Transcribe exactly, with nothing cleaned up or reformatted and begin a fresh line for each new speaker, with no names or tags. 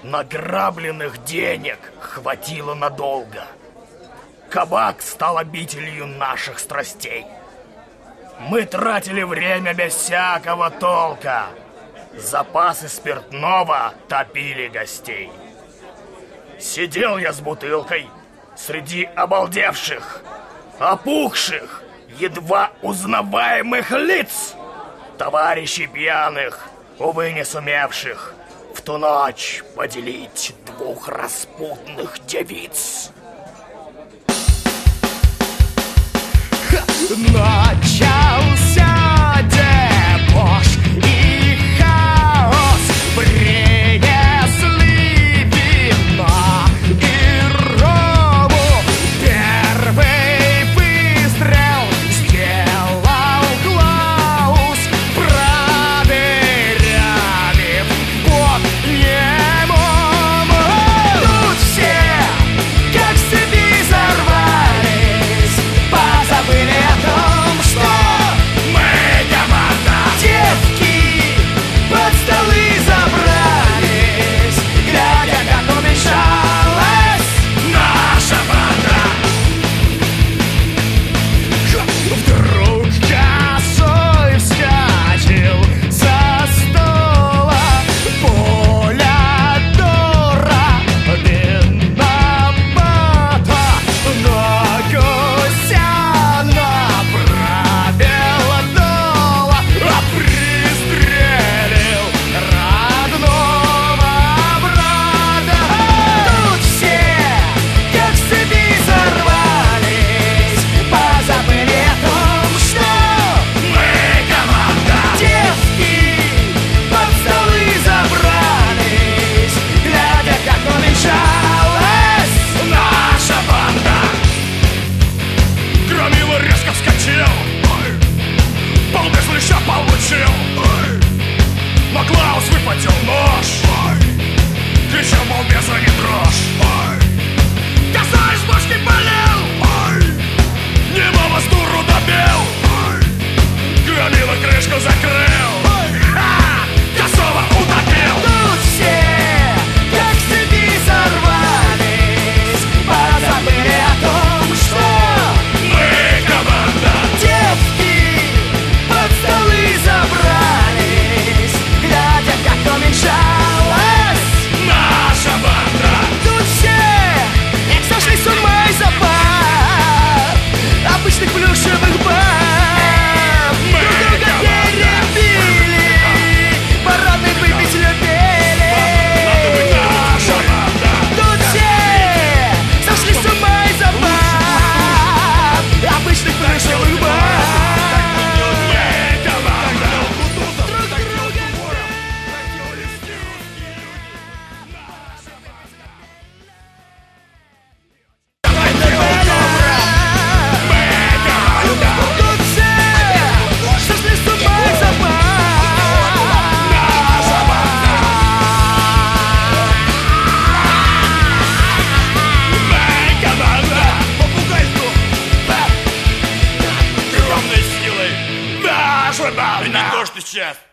Награбленных денег хватило надолго. Кабак стал обителью наших страстей. Мы тратили время без всякого толка. Запасы спиртного топили гостей. Сидел я с бутылкой среди обалдевших, опухших, едва узнаваемых лиц, товарищей пьяных, увы, не сумевших в ту ночь поделить двух распутных девиц. Начался дебош и хаос. Принесли вина и рому. Первый выстрел сделал Клаус, проверяли бог немому. Тут все, как с цепи сорвались, позабыли о том, что мы команда. Девки под столы забрались, глядя, как уменьшалась наша банда. Вдруг косой вскочил со стола Полядора виновата, но гуся направил дола, а пристрелил родного брата. Тут все, как с цепи сорвались, позабыли о том, что мы команда. Девки под столы забрались, глядя, как уменьшалась наша банда. Громила резко вскочил, пол без леща получил, но Клаус выхватил нож, кричал балбеса не дрожь. Косой из пушки полил, немого с дуру добил, Громила крышку закрыл, ха! Косого утопил. Тут все, как с цепи сорвались, позабыли о том, что мы команда. Девки под столы забрались, глядя, как уменьшалась наша банда. Тут все, как сошли с ума и запах обычных плюшевых баб. Друг друга перебили, парадный выпить любили. Наша банда. Тут все сошли с ума и запах обычных плюшевых баб.
И не то, что сейчас.